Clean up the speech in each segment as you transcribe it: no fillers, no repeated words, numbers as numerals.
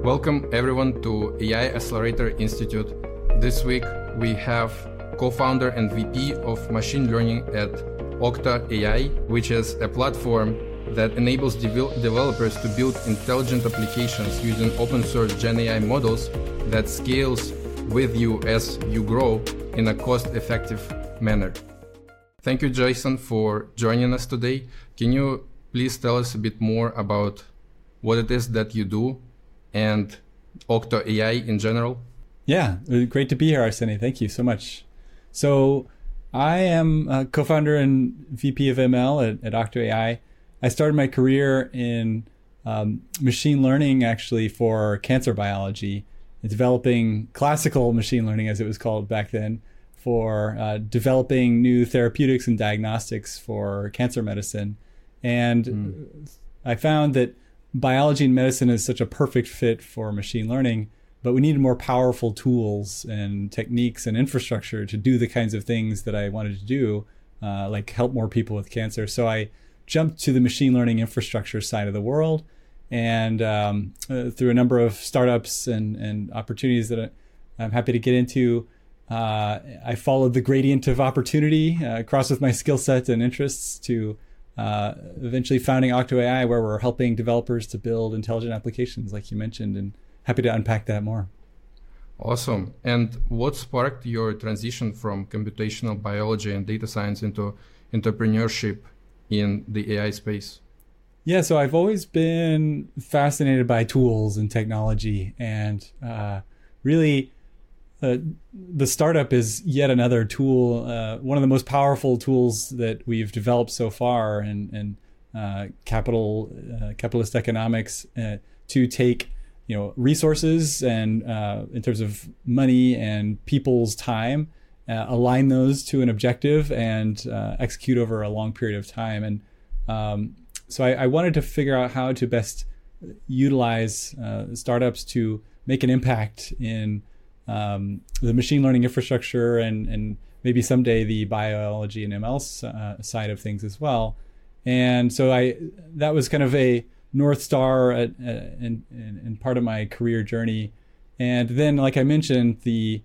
Welcome everyone to AI Accelerator Institute. This week we have co-founder and VP of machine learning at Octa AI, which is a platform that enables developers to build intelligent applications using open source Gen AI models that scales with you as you grow in a cost-effective manner. Thank you, Jason, for joining us today. Can you please tell us a bit more about what it is that you do and Octa AI in general? Yeah, great to be here, Arseny. Thank you so much. So I am a co-founder and VP of ML at Octa AI. I started my career in machine learning, actually, for cancer biology, developing classical machine learning, as it was called back then, for developing new therapeutics and diagnostics for cancer medicine. And I found that biology and medicine is such a perfect fit for machine learning, but we needed more powerful tools and techniques and infrastructure to do the kinds of things that I wanted to do, like help more people with cancer. So I jumped to the machine learning infrastructure side of the world, and through a number of startups and opportunities that I'm happy to get into, I followed the gradient of opportunity across with my skill set and interests to eventually founding Octa AI, where we're helping developers to build intelligent applications, like you mentioned, and happy to unpack that more. Awesome. And what sparked your transition from computational biology and data science into entrepreneurship in the AI space? Yeah, so I've always been fascinated by tools and technology, and really the startup is yet another tool, one of the most powerful tools that we've developed so far in capitalist economics, to take resources and in terms of money and people's time, align those to an objective and execute over a long period of time. And so I wanted to figure out how to best utilize startups to make an impact in the machine learning infrastructure and maybe someday the biology and ML side of things as well. And so that was kind of a North Star in part of my career journey. And then, like I mentioned, I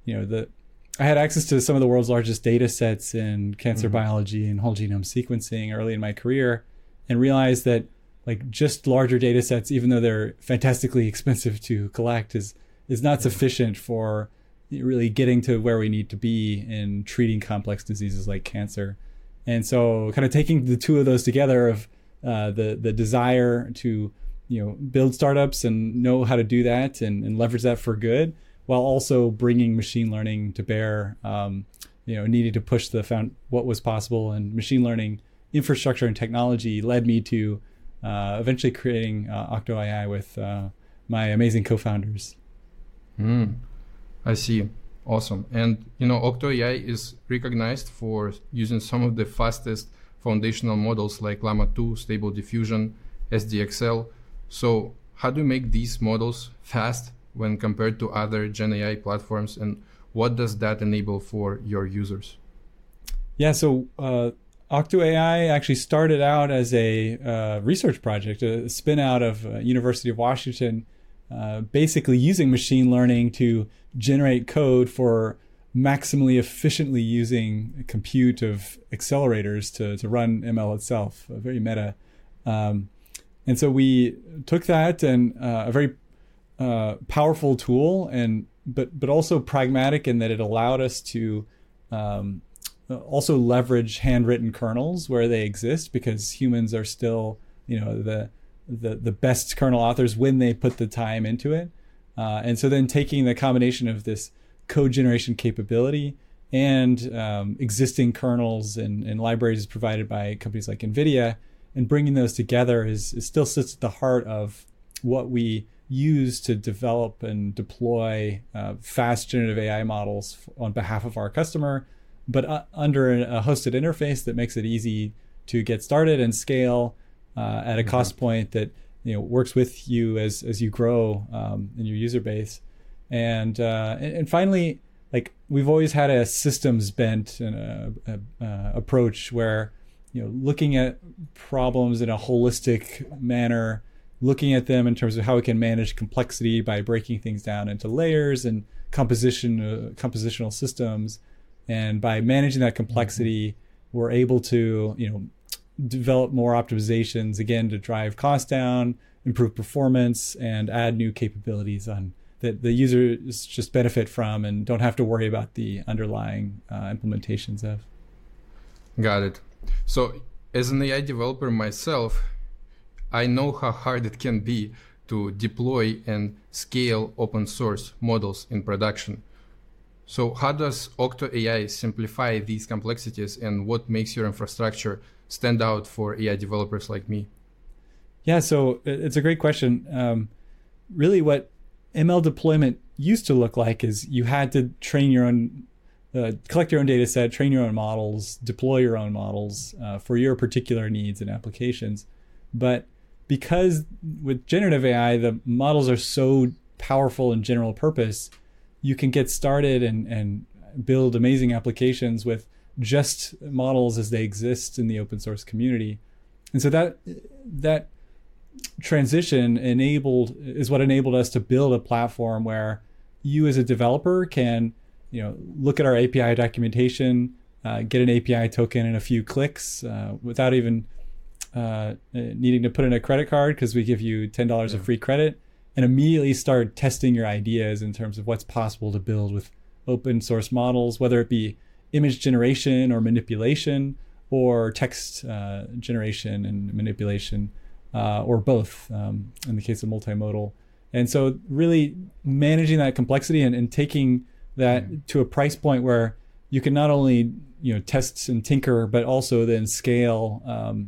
had access to some of the world's largest data sets in cancer biology and whole genome sequencing early in my career, and realized that just larger data sets, even though they're fantastically expensive to collect, is not sufficient for really getting to where we need to be in treating complex diseases like cancer. And so kind of taking the two of those together, of the desire to build startups and know how to do that and leverage that for good, while also bringing machine learning to bear, needing to push what was possible. And machine learning infrastructure and technology led me to eventually creating Octa AI with my amazing co-founders. I see. Awesome. And Octa AI is recognized for using some of the fastest foundational models like Llama 2, Stable Diffusion, SDXL. So how do you make these models fast when compared to other Gen AI platforms, and what does that enable for your users? Yeah, so Octa AI actually started out as a research project, a spin out of University of Washington, basically using machine learning to generate code for maximally efficiently using compute of accelerators to run ML itself, very meta. And so we took that, and a very powerful tool, but also pragmatic in that it allowed us to also leverage handwritten kernels where they exist, because humans are still the best kernel authors when they put the time into it. And so then taking the combination of this code generation capability and existing kernels and libraries provided by companies like NVIDIA, and bringing those together is still sits at the heart of what we use to develop and deploy fast generative AI models on behalf of our customer, but under a hosted interface that makes it easy to get started and scale at a cost point that works with you as you grow in your user base. And finally, we've always had a systems bent and a approach where looking at problems in a holistic manner looking at them in terms of how we can manage complexity by breaking things down into layers and compositional systems. And by managing that complexity, we're able to, develop more optimizations, again, to drive costs down, improve performance, and add new capabilities on that the users just benefit from and don't have to worry about the underlying implementations of. Got it. So as an AI developer myself, I know how hard it can be to deploy and scale open source models in production. So how does Octo AI simplify these complexities, and what makes your infrastructure stand out for AI developers like me? Yeah, so it's a great question. Really what ML deployment used to look like is you had to train your own, collect your own data set, train your own models, deploy your own models for your particular needs and applications. But because with generative AI, the models are so powerful and general purpose, you can get started and build amazing applications with just models as they exist in the open source community. And so that transition is what enabled us to build a platform where you as a developer can, look at our API documentation, get an API token in a few clicks without even needing to put in a credit card, because we give you $10 of free credit, and immediately start testing your ideas in terms of what's possible to build with open source models, whether it be image generation or manipulation, or text generation and manipulation, or both in the case of multimodal. And so really managing that complexity and taking that to a price point where you can not only test and tinker, but also then scale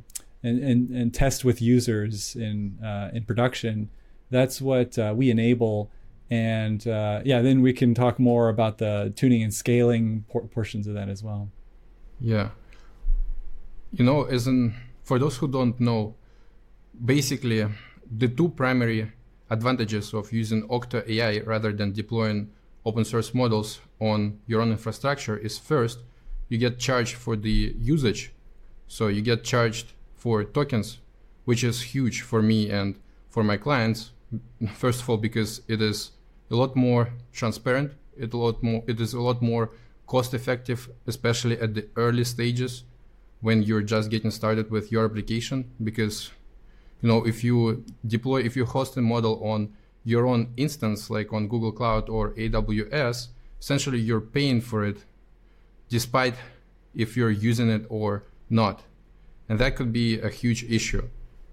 and test with users in production. That's what we enable. And then we can talk more about the tuning and scaling portions of that as well. Yeah. For those who don't know, basically the two primary advantages of using Octo AI rather than deploying open source models on your own infrastructure is, first, you get charged for the usage. So you get charged for tokens, which is huge for me and for my clients. First of all, because it is a lot more transparent, it is a lot more cost effective, especially at the early stages when you're just getting started with your application. Because if you host a model on your own instance, like on Google Cloud or AWS, essentially you're paying for it despite if you're using it or not. And that could be a huge issue.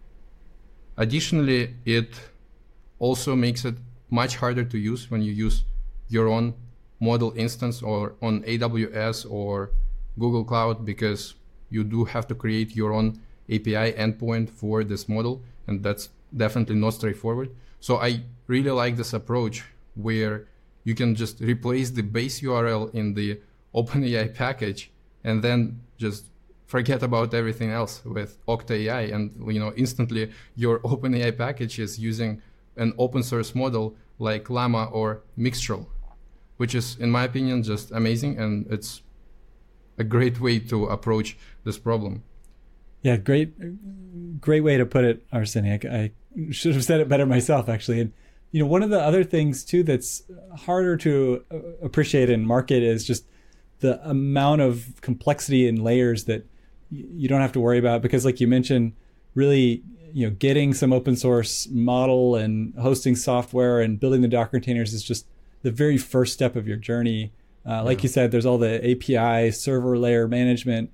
Additionally, it also makes it much harder to use when you use your own model instance or on AWS or Google Cloud, because you do have to create your own API endpoint for this model, and that's definitely not straightforward. So I really like this approach where you can just replace the base URL in the OpenAI package and then just forget about everything else with Octo AI, and instantly your OpenAI package is using an open source model like Llama or Mixtral, which is, in my opinion, just amazing, and it's a great way to approach this problem. Yeah, great way to put it, Arseny. I should have said it better myself, actually. And one of the other things too that's harder to appreciate and market is just the amount of complexity and layers that you don't have to worry about, because, like you mentioned, really, getting some open source model and hosting software and building the Docker containers is just the very first step of your journey. Like you said, there's all the API, server layer management,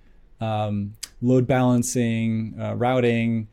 load balancing, routing,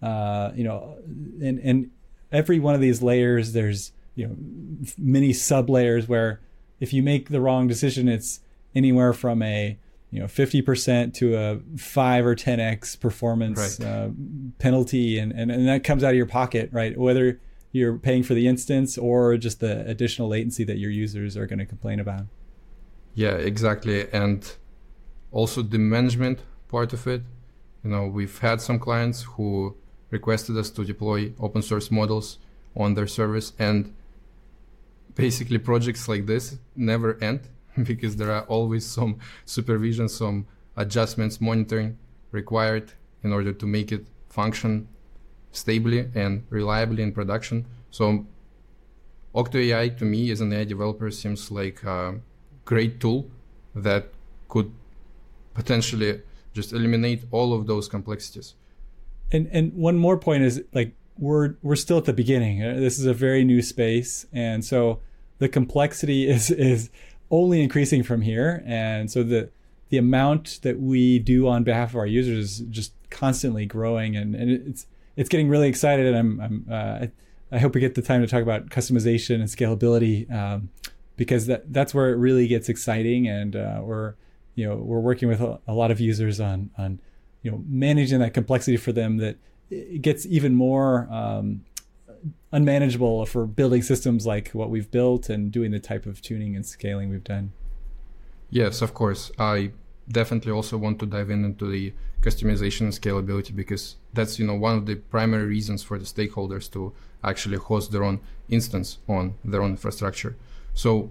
and every one of these layers, there's many sub layers where if you make the wrong decision, it's anywhere from a 50% to a 5 or 10x performance penalty, and that comes out of your pocket, right? Whether you're paying for the instance or just the additional latency that your users are going to complain about. Yeah, exactly. And also the management part of it. We've had some clients who requested us to deploy open source models on their service, and basically projects like this never end because there are always some supervision, some adjustments, monitoring required in order to make it function stably and reliably in production. So Octo AI to me as an AI developer seems like a great tool that could potentially just eliminate all of those complexities. And one more point is, like, we're still at the beginning. This is a very new space, and so the complexity is only increasing from here. And so the amount that we do on behalf of our users is just constantly growing, and it's getting really excited. And I hope we get the time to talk about customization and scalability, because that's where it really gets exciting. And we're working with a lot of users on managing that complexity for them, that it gets even more unmanageable for building systems like what we've built and doing the type of tuning and scaling we've done. Yes, of course. I definitely also want to dive into the customization and scalability, because that's one of the primary reasons for the stakeholders to actually host their own instance on their own infrastructure. So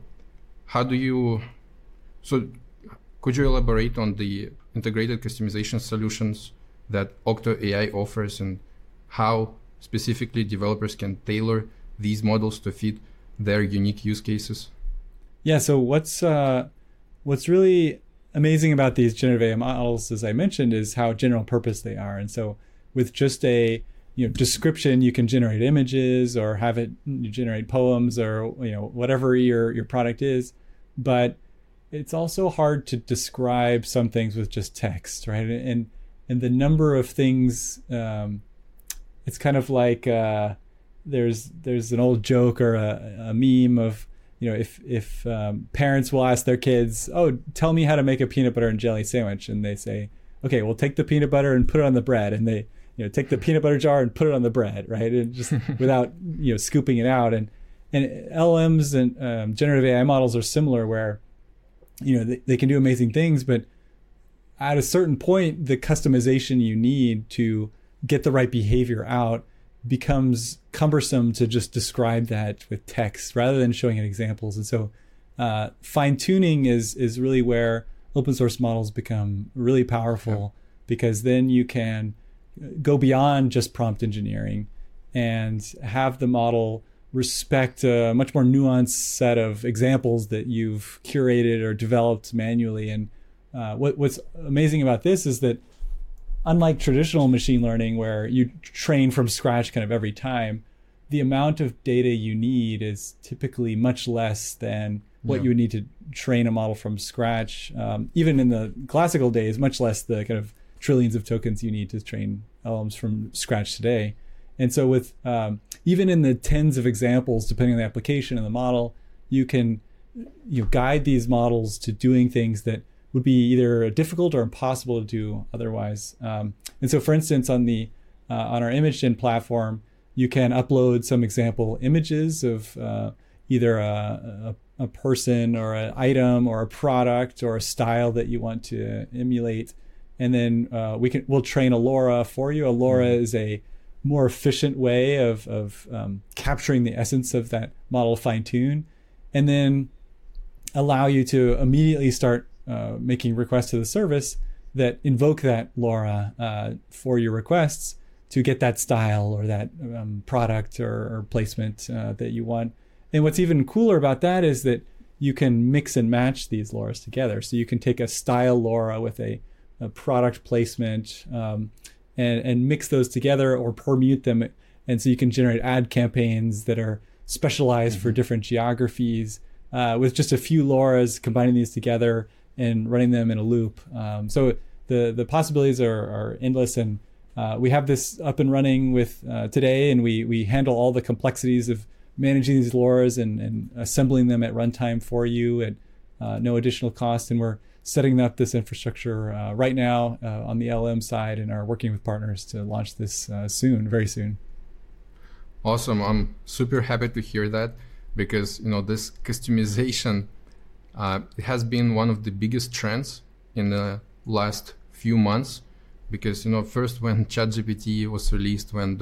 could you elaborate on the integrated customization solutions that Octo AI offers, and how specifically developers can tailor these models to fit their unique use cases? Yeah, so what's really amazing about these generative AI models, as I mentioned, is how general purpose they are. And so with just a description, you can generate images or have it generate poems or whatever your product is. But it's also hard to describe some things with just text, right? And the number of things, it's kind of like there's an old joke or a meme of, if parents will ask their kids, "Oh, tell me how to make a peanut butter and jelly sandwich," and they say, "Okay, well, take the peanut butter and put it on the bread," and they take the peanut butter jar and put it on the bread, right? And just without scooping it out. And LLMs and generative AI models are similar, where they can do amazing things, but at a certain point, the customization you need to get the right behavior out becomes cumbersome to just describe that with text rather than showing it examples. And so fine tuning is really where open source models become really powerful, because then you can go beyond just prompt engineering and have the model respect a much more nuanced set of examples that you've curated or developed manually. And what's amazing about this is that, unlike traditional machine learning, where you train from scratch kind of every time, the amount of data you need is typically much less than what you would need to train a model from scratch. Even in the classical days, much less the kind of trillions of tokens you need to train LLMs from scratch today. And so with even in the tens of examples, depending on the application and the model, you can guide these models to doing things that would be either difficult or impossible to do otherwise. And so, for instance, on our ImageGen platform, you can upload some example images of either a person or an item or a product or a style that you want to emulate, and then we'll train a LoRA for you. A LoRA is a more efficient way of capturing the essence of that model fine-tune, and then allow you to immediately start making requests to the service that invoke that LoRA for your requests to get that style or that product or placement that you want. And what's even cooler about that is that you can mix and match these LoRAs together. So you can take a style LoRA with a product placement and mix those together or permute them. And so you can generate ad campaigns that are specialized for different geographies with just a few LoRAs, combining these together and running them in a loop. So the possibilities are endless. And we have this up and running with today, and we handle all the complexities of managing these LoRAs and assembling them at runtime for you at no additional cost. And we're setting up this infrastructure right now on the LM side, and are working with partners to launch this very soon. Awesome. I'm super happy to hear that, because this customization it has been one of the biggest trends in the last few months. Because first when ChatGPT was released, when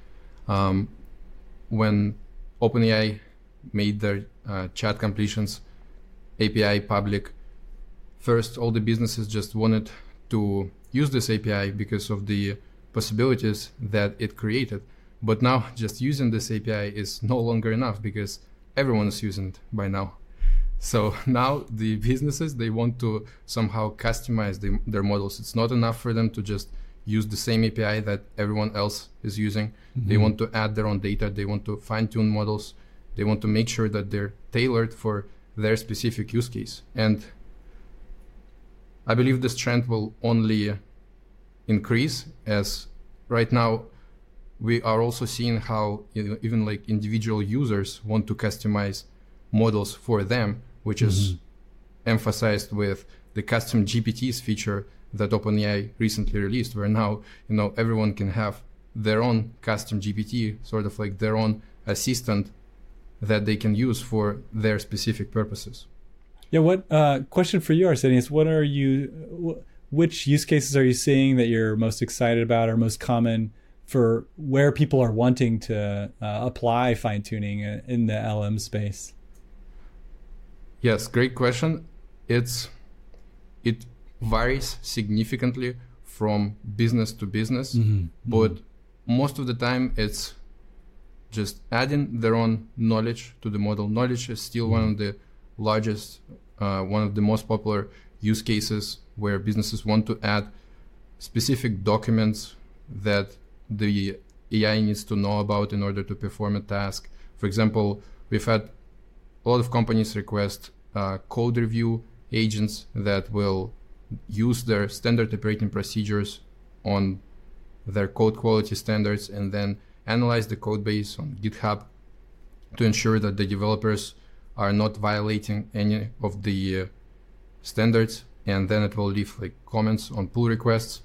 OpenAI made their chat completions API public, first all the businesses just wanted to use this API because of the possibilities that it created. But now just using this API is no longer enough because everyone is using it by now. So now the businesses, they want to somehow customize their models. It's not enough for them to just use the same API that everyone else is using. Mm-hmm. They want to add their own data. They want to fine-tune models. They want to make sure that they're tailored for their specific use case. And I believe this trend will only increase, as right now we are also seeing how even like individual users want to customize models for them, which is emphasized with the custom GPTs feature that OpenAI recently released, where now everyone can have their own custom GPT, sort of like their own assistant that they can use for their specific purposes. Yeah. What question for you, Arsenios? Which use cases are you seeing that you're most excited about or most common for where people are wanting to apply fine-tuning in the LM space? Yes, great question. It varies significantly from business to business, but most of the time it's just adding their own knowledge to the model. Knowledge is still one of the largest, one of the most popular use cases where businesses want to add specific documents that the AI needs to know about in order to perform a task. For example, we've had a lot of companies request code review agents that will use their standard operating procedures on their code quality standards and then analyze the code base on GitHub to ensure that the developers are not violating any of the standards, and then it will leave like comments on pull requests.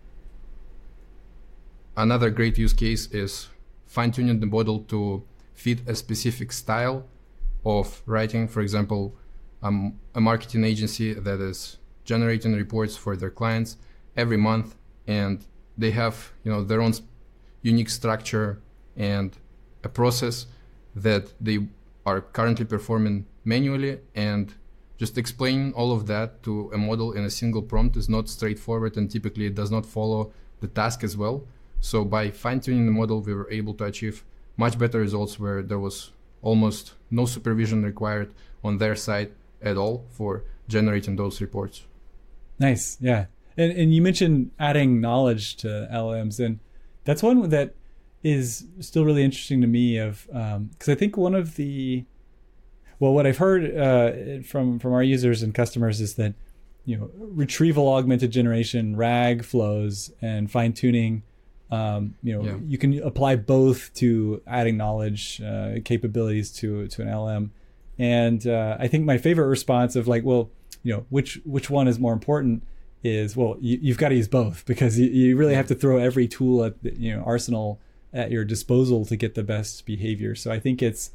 Another great use case is fine-tuning the model to fit a specific style of writing. For example, a marketing agency that is generating reports for their clients every month, and they have their own unique structure and a process that they are currently performing manually, and just explaining all of that to a model in a single prompt is not straightforward, and typically it does not follow the task as well. So by fine-tuning the model, we were able to achieve much better results where there was almost no supervision required on their side at all for generating those reports. Nice. Yeah. And you mentioned adding knowledge to LLMs, and that's one that is still really interesting to me because I think one of what I've heard from our users and customers is that, retrieval augmented generation, RAG flows, and fine tuning, you can apply both to adding knowledge capabilities to an LM. And I think my favorite response of which one is more important is, you've got to use both, because you really have to throw every tool at the arsenal at your disposal to get the best behavior. So I think it's,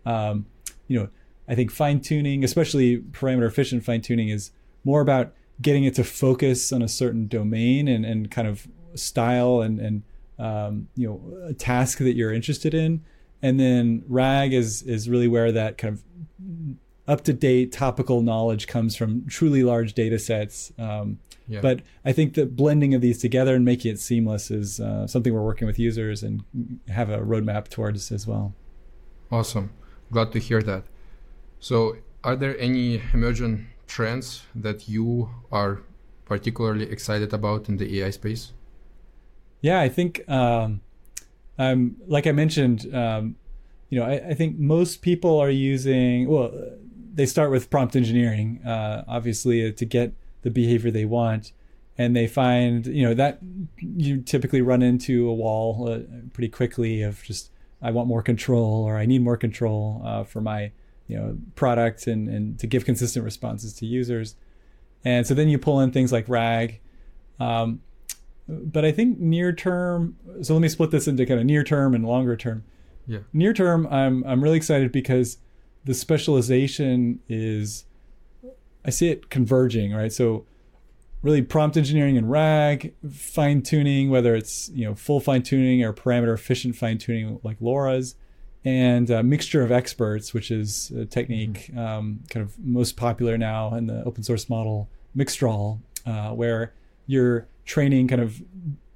I think fine tuning, especially parameter efficient fine tuning, is more about getting it to focus on a certain domain and kind of style and a task that you're interested in. And then RAG is really where that kind of up-to-date topical knowledge comes from truly large data sets. But I think that blending of these together and making it seamless is something we're working with users and have a roadmap towards as well. Awesome. Glad to hear that. So are there any emerging trends that you are particularly excited about in the AI space? Yeah, I think, like I mentioned, I think most people are using, they start with prompt engineering, obviously, to get the behavior they want. And they find, that you typically run into a wall pretty quickly of just, I want more control, or I need more control for my product and to give consistent responses to users. And so then you pull in things like RAG. But I think near term, so let me split this into kind of near term and longer term. Yeah. Near term, I'm really excited because the specialization is, I see it converging, right? So really prompt engineering and RAG, fine tuning, whether it's full fine tuning or parameter efficient fine tuning like LoRa's, and a mixture of experts, which is a technique kind of most popular now in the open source model, Mixtral, where you're training kind of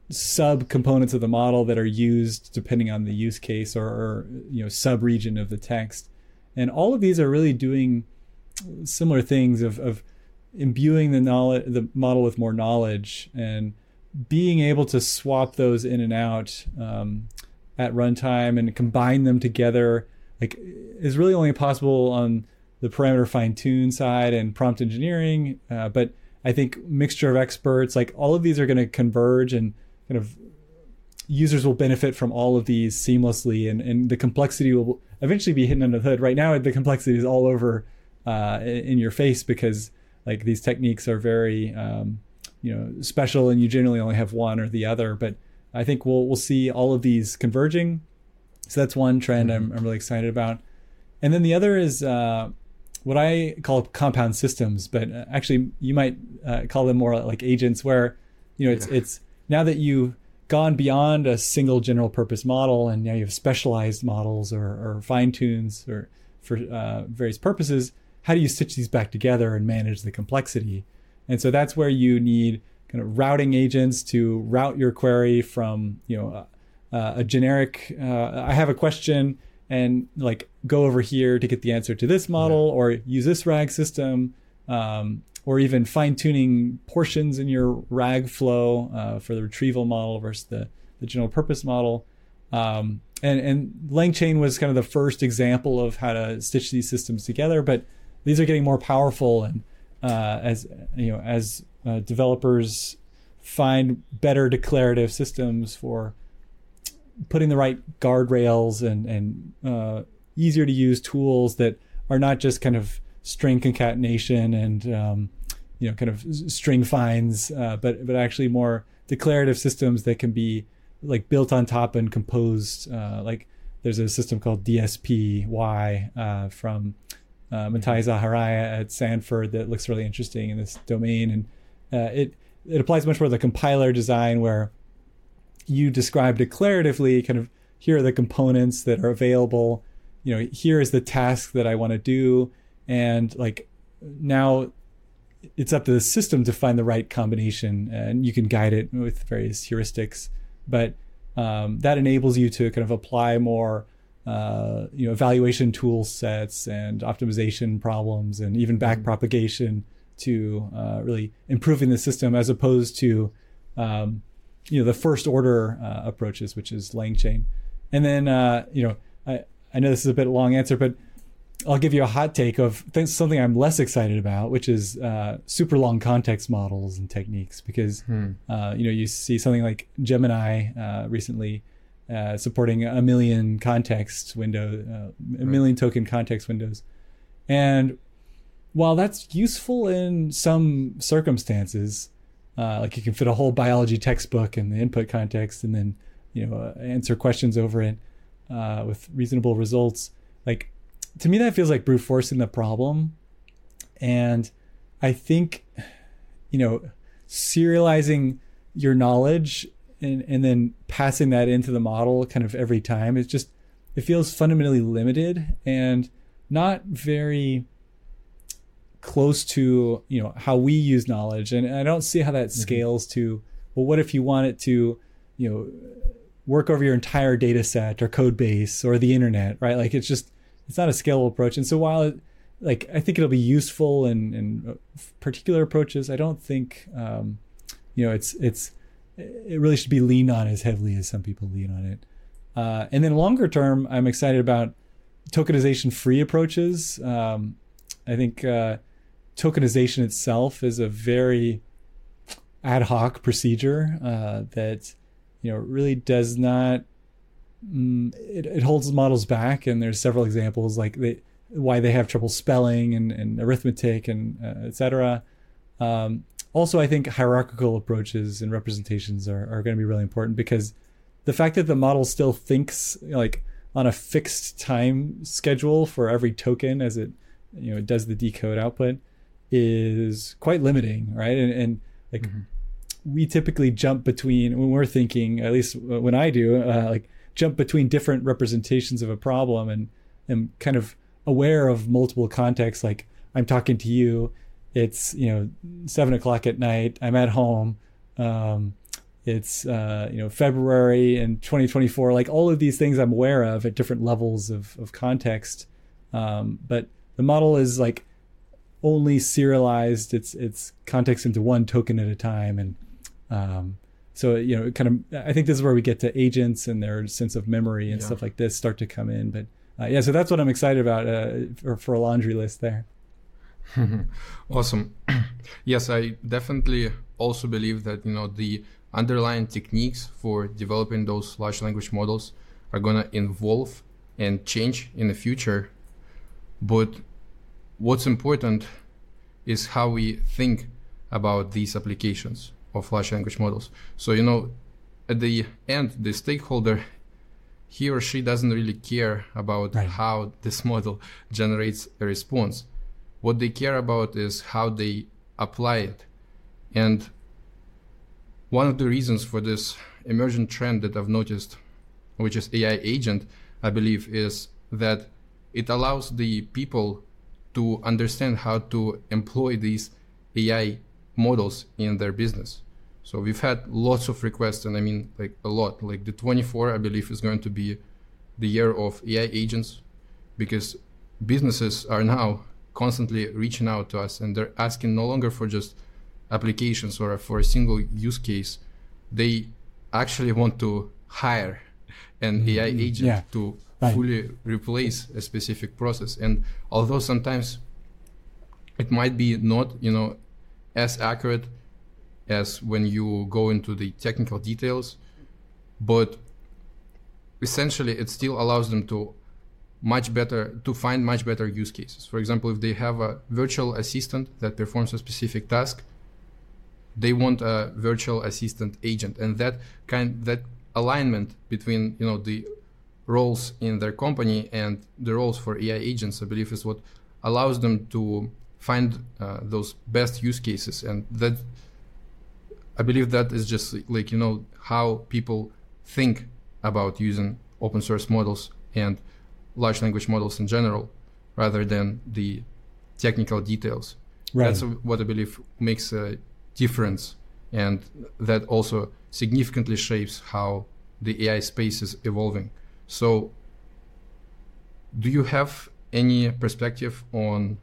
sub components of the model that are used depending on the use case or sub region of the text. And all of these are really doing similar things of imbuing the model with more knowledge and being able to swap those in and out at runtime and combine them together, like, is really only possible on the parameter fine-tune side and prompt engineering. But I think mixture of experts, like all of these are going to converge, and kind of users will benefit from all of these seamlessly, and the complexity will eventually be hidden under the hood. Right now, the complexity is all over in your face because like these techniques are very special, and you generally only have one or the other. But I think we'll see all of these converging. So that's one trend I'm really excited about. And then the other is what I call compound systems, but actually you might call them more like agents, where it's now that you've gone beyond a single general purpose model, and now you have specialized models or fine tunes or for various purposes. How do you stitch these back together and manage the complexity? And so that's where you need kind of routing agents to route your query from a generic I have a question, and like go over here to get the answer to this model, or use this RAG system, or even fine-tuning portions in your RAG flow for the retrieval model versus the general purpose model. And LangChain was kind of the first example of how to stitch these systems together, but these are getting more powerful, and as developers find better declarative systems for putting the right guardrails and easier to use tools that are not just kind of string concatenation and kind of string finds, but actually more declarative systems that can be like built on top and composed. Like there's a system called DSPY from Matai Zaharia at Stanford that looks really interesting in this domain, and it applies much more to the compiler design, where you describe declaratively kind of, here are the components that are available, here is the task that I want to do, and like now it's up to the system to find the right combination, and you can guide it with various heuristics, but that enables you to kind of apply more evaluation tool sets and optimization problems and even backpropagation to really improving the system, as opposed to the first order approaches, which is LangChain. And then I know this is a bit long answer, but I'll give you a hot take of something I'm less excited about, which is super long context models and techniques, because you see something like Gemini recently supporting 1 million context window, a million token context windows. And while that's useful in some circumstances, like you can fit a whole biology textbook in the input context and then answer questions over it with reasonable results, like to me that feels like brute forcing the problem. And I think serializing your knowledge and then passing that into the model kind of every time, it feels fundamentally limited and not very close to how we use knowledge. And I don't see how that scales to, well, what if you want it to work over your entire data set or code base or the internet, right? Like it's not a scalable approach. And so while I think it'll be useful in particular approaches, I don't think it really should be leaned on as heavily as some people lean on it. And then longer term, I'm excited about tokenization free approaches. I think tokenization itself is a very ad hoc procedure that really does not. It holds models back, and there's several examples like why they have trouble spelling and arithmetic and etc. Also, I think hierarchical approaches and representations are going to be really important, because the fact that the model still thinks like on a fixed time schedule for every token as it does the decode output is quite limiting, right? And like we typically jump between, when we're thinking, at least when I do, jump between different representations of a problem, and am kind of aware of multiple contexts. Like I'm talking to you, it's 7:00 at night, I'm at home, it's February in 2024. Like all of these things I'm aware of at different levels of context. But the model is like only serialized its context into one token at a time, and so kind of I think this is where we get to agents and their sense of memory and stuff like this start to come in. But so that's what I'm excited about for a laundry list there. Awesome. Yes, I definitely also believe that the underlying techniques for developing those large language models are going to evolve and change in the future. But what's important is how we think about these applications of large language models. So, at the end, the stakeholder, he or she doesn't really care about how this model generates a response. What they care about is how they apply it. And one of the reasons for this emergent trend that I've noticed, which is AI agent, I believe, is that it allows the people to understand how to employ these AI models in their business. So we've had lots of requests, and I mean like a lot. Like the 24, I believe, is going to be the year of AI agents, because businesses are now constantly reaching out to us, and they're asking no longer for just applications or for a single use case. They actually want to hire an AI agent to fully replace a specific process. And although sometimes it might be not, as accurate as when you go into the technical details, but essentially it still allows them to find much better use cases. For example, if they have a virtual assistant that performs a specific task, they want a virtual assistant agent, and that alignment between the roles in their company and the roles for AI agents, I believe, is what allows them to find those best use cases. And that, I believe, that is just like how people think about using open source models and large language models in general, rather than the technical details. That's what I believe makes a difference, and that also significantly shapes how the AI space is evolving. So do you have any perspective on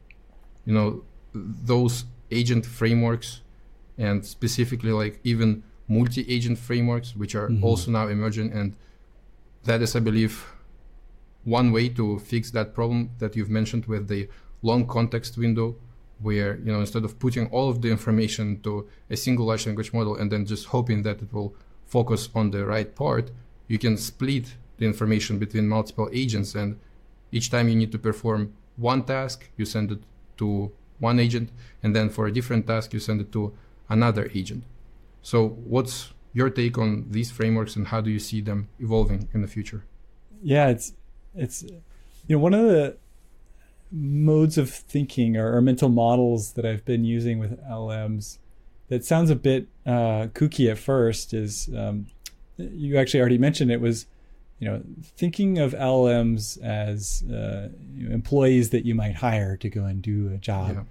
those agent frameworks, and specifically like even multi-agent frameworks, which are also now emerging? And that is, I believe, one way to fix that problem that you've mentioned with the long context window, where instead of putting all of the information to a single large language model and then just hoping that it will focus on the right part, you can split the information between multiple agents, and each time you need to perform one task, you send it to one agent, and then for a different task you send it to another agent. So what's your take on these frameworks, and how do you see them evolving in the future? Yeah, it's one of the modes of thinking or mental models that I've been using with LLMs that sounds a bit kooky at first is, you actually already mentioned it, was thinking of LLMs as employees that you might hire to go and do a job.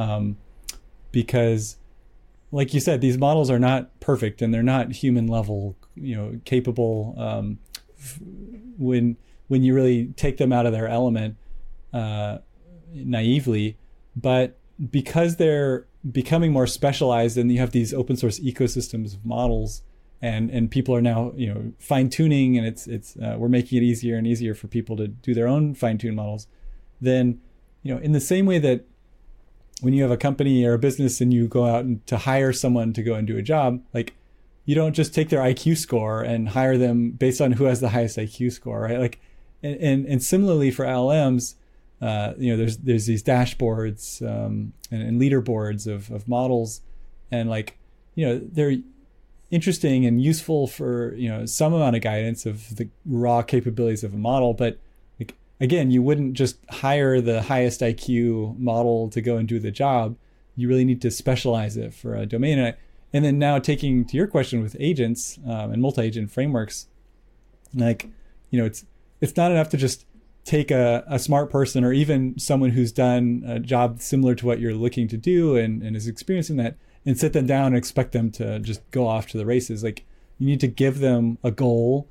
Because like you said, these models are not perfect, and they're not human level capable when you really take them out of their element naively. But because they're becoming more specialized, and you have these open source ecosystems of models, and people are now fine tuning, and it's we're making it easier and easier for people to do their own fine tuned models. Then in the same way that when you have a company or a business and you go out and to hire someone to go and do a job, like you don't just take their IQ score and hire them based on who has the highest IQ score, right? Like, and similarly for LLMs, there's these dashboards and leaderboards of models, and they're interesting and useful for some amount of guidance of the raw capabilities of a model. But again, you wouldn't just hire the highest IQ model to go and do the job. You really need to specialize it for a domain. And then now taking to your question with agents and multi-agent frameworks, it's not enough to just take a smart person, or even someone who's done a job similar to what you're looking to do and is experiencing that, and sit them down and expect them to just go off to the races. Like you need to give them a goal,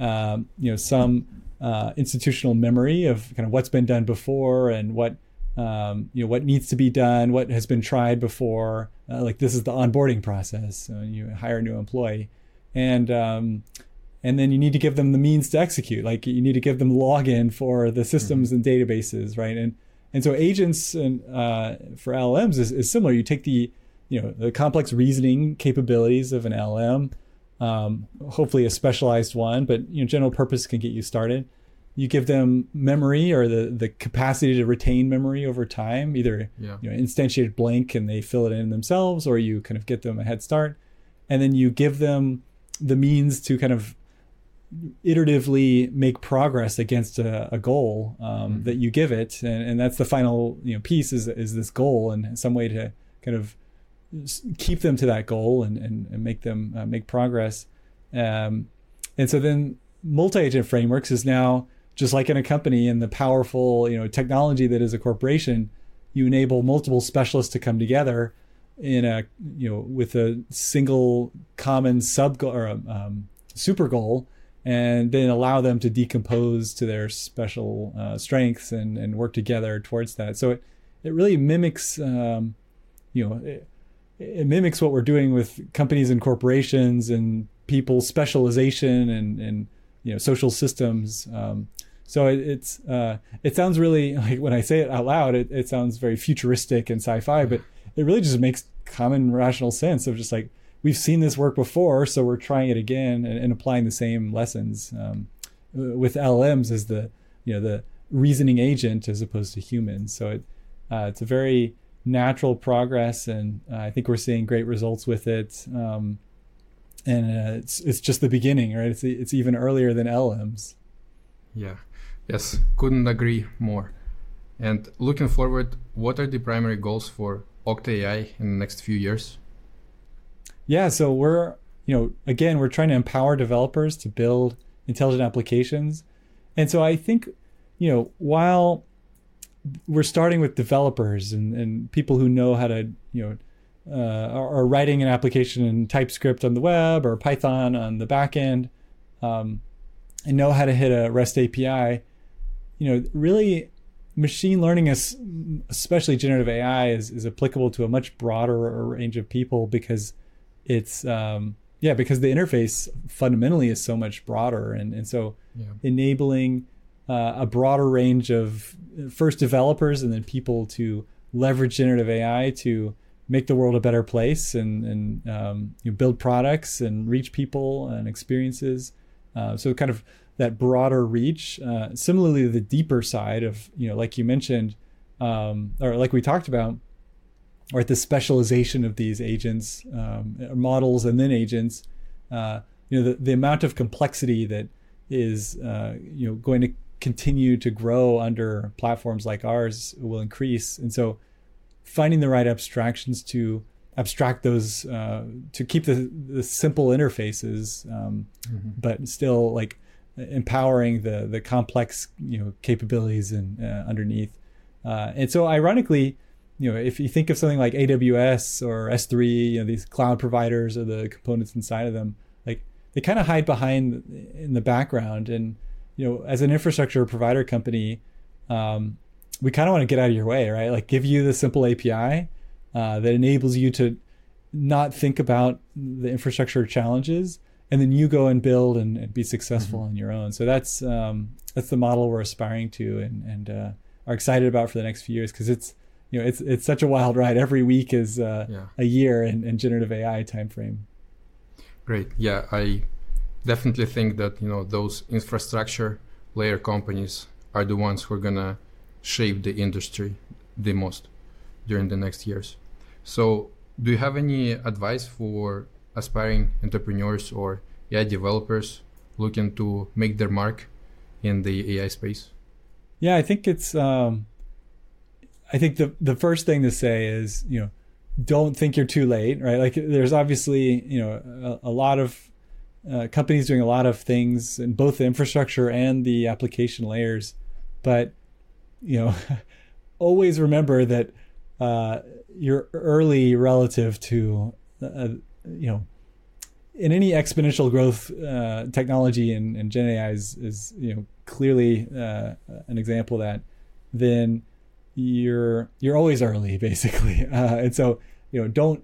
some institutional memory of kind of what's been done before and what needs to be done, what has been tried before. Like this is the onboarding process. So you hire a new employee, and then you need to give them the means to execute. Like you need to give them login for the systems and databases, right? And so agents and for LLMs is similar. You take the complex reasoning capabilities of an LLM, hopefully a specialized one, but general purpose can get you started. You give them memory or the capacity to retain memory over time, either instantiated blank and they fill it in themselves, or you kind of get them a head start, and then you give them the means to kind of iteratively make progress against a goal that you give it, and that's the final piece is this goal, and some way to kind of keep them to that goal and make them make progress. And so then multi-agent frameworks is now just like in a company, and the powerful technology that is a corporation, you enable multiple specialists to come together in a with a single common sub goal or super goal, and then allow them to decompose to their special strengths and work together towards that. So it really mimics it mimics what we're doing with companies and corporations and people's specialization and social systems. So it sounds really like, when I say it out loud, it sounds very futuristic and sci-fi, but it really just makes common rational sense of just like, we've seen this work before, so we're trying it again and applying the same lessons with LLMs as the reasoning agent as opposed to humans. So it's a very natural progress, and I think we're seeing great results with it. And it's just the beginning, right? It's even earlier than LLMs. Yeah. Yes. Couldn't agree more. And looking forward, what are the primary goals for Okta AI in the next few years? Yeah. So we're trying to empower developers to build intelligent applications. And so I think, while we're starting with developers and people who know how to, are writing an application in TypeScript on the web or Python on the back end, and know how to hit a REST API, really machine learning, especially generative AI, is applicable to a much broader range of people because it's, because the interface fundamentally is so much broader. And so enabling a broader range of first developers and then people to leverage generative AI to make the world a better place and build products and reach people and experiences. So kind of that broader reach. Similarly, the deeper side of, like you mentioned, or like we talked about, or the specialization of these agents, models, and then agents. The amount of complexity that is going to continue to grow under platforms like ours will increase, and so finding the right abstractions to abstract those, to keep the simple interfaces, but still like empowering the complex capabilities and underneath. And so ironically, if you think of something like AWS or S3, these cloud providers or the components inside of them, like they kind of hide behind in the background. And as an infrastructure provider company, we kind of want to get out of your way, right? Like give you the simple API that enables you to not think about the infrastructure challenges, and then you go and build and be successful on your own. So that's the model we're aspiring to and are excited about for the next few years, because it's such a wild ride. Every week is a year in generative AI timeframe. Great. Yeah, I definitely think that those infrastructure layer companies are the ones who are gonna shape the industry the most during the next years. So do you have any advice for aspiring entrepreneurs or AI developers looking to make their mark in the AI space? Yeah, I think it's I think the first thing to say is, don't think you're too late, right? Like there's obviously, a lot of companies doing a lot of things in both the infrastructure and the application layers, but always remember that you're early relative to in any exponential growth technology, and Gen AI is clearly an example of that, then you're always early, basically. And so don't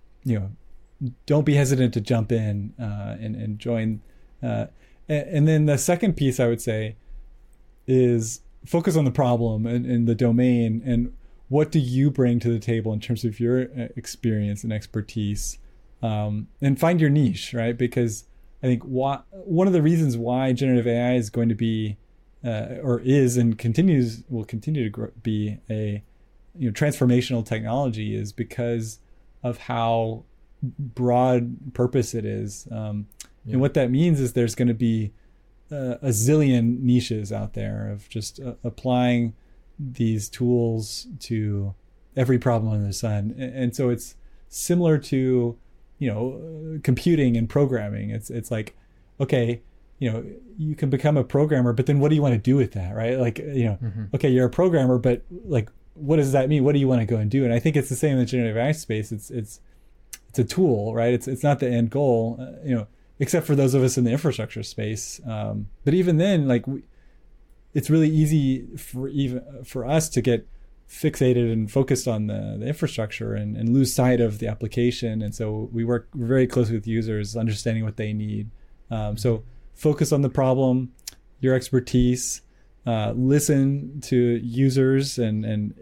be hesitant to jump in and join. And then the second piece I would say is focus on the problem and the domain, and what do you bring to the table in terms of your experience and expertise, and find your niche, right? Because I think one of the reasons why generative AI is going to be or is and will continue to be a transformational technology is because of how broad purpose it is. And what that means is there's going to be a zillion niches out there of just applying these tools to every problem under the sun. And so it's similar to, computing and programming. It's like, okay, you can become a programmer, but then what do you want to do with that, right? Like, okay, you're a programmer, but like, what does that mean? What do you want to go and do? And I think it's the same in the generative AI space. It's a tool, right? It's not the end goal, except for those of us in the infrastructure space. But even then, like, it's really easy for us to get fixated and focused on the infrastructure and lose sight of the application. And so we work very closely with users, understanding what they need. So focus on the problem, your expertise, listen to users, and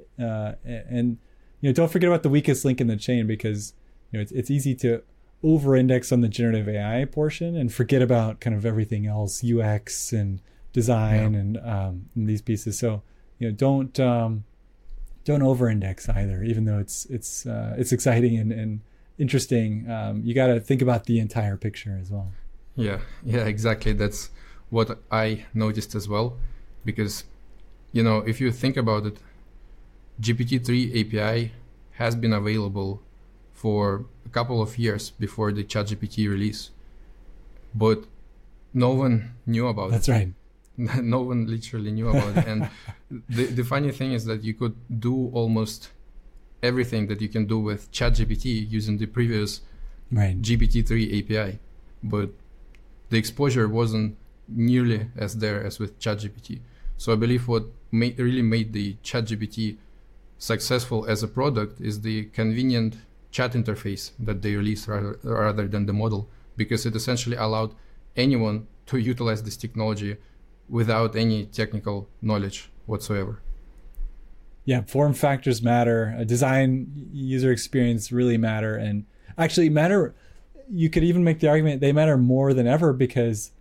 don't forget about the weakest link in the chain, because it's easy to over-index on the generative AI portion and forget about kind of everything else, UX and design and these pieces. So don't over-index either, even though it's exciting and interesting. You got to think about the entire picture as well. Yeah, exactly. That's what I noticed as well, because if you think about it, GPT-3 API has been available for a couple of years before the ChatGPT release, but no one knew about it. That's right. No one literally knew about it. And the funny thing is that you could do almost everything that you can do with ChatGPT using the previous GPT-3 API, but the exposure wasn't nearly as there as with ChatGPT. So I believe what really made the ChatGPT successful as a product is the convenient chat interface that they released rather than the model, because it essentially allowed anyone to utilize this technology without any technical knowledge whatsoever. Yeah, form factors matter. Design, user experience really matter, and actually matter. You could even make the argument they matter more than ever, because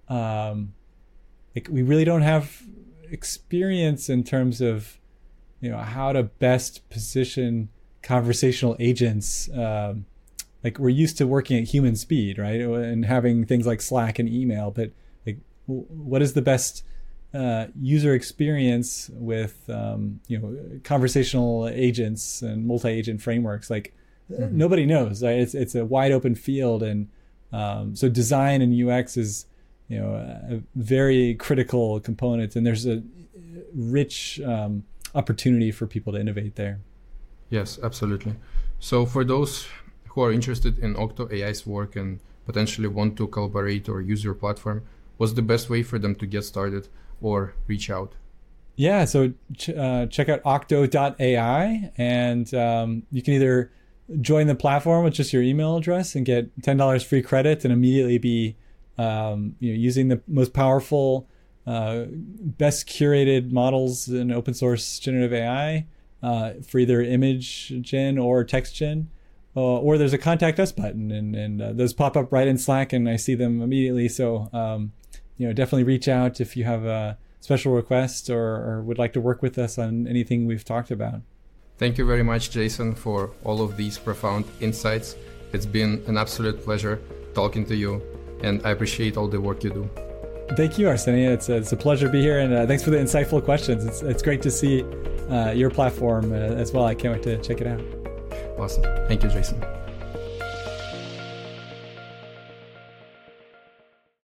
we really don't have experience in terms of how to best position conversational agents. Like, we're used to working at human speed, right, and having things like Slack and email, but like, what is the best user experience with conversational agents and multi-agent frameworks? Like, nobody knows, right? It's a wide open field, and so design and UX is a very critical component, and there's a rich opportunity for people to innovate there. Yes, absolutely. So for those who are interested in Octo AI's work and potentially want to collaborate or use your platform, what's the best way for them to get started or reach out? Yeah, so check out octo.ai, and you can either join the platform with just your email address and get $10 free credit and immediately be using the most powerful, best curated models in open source generative AI for either image gen or text gen. Or there's a contact us button, and those pop up right in Slack, and I see them immediately. So definitely reach out if you have a special request or would like to work with us on anything we've talked about. Thank you very much, Jason, for all of these profound insights. It's been an absolute pleasure talking to you, and I appreciate all the work you do. Thank you, Arseniy. It's a pleasure to be here, and thanks for the insightful questions. It's great to see your platform as well. I can't wait to check it out. Awesome. Thank you, Jason.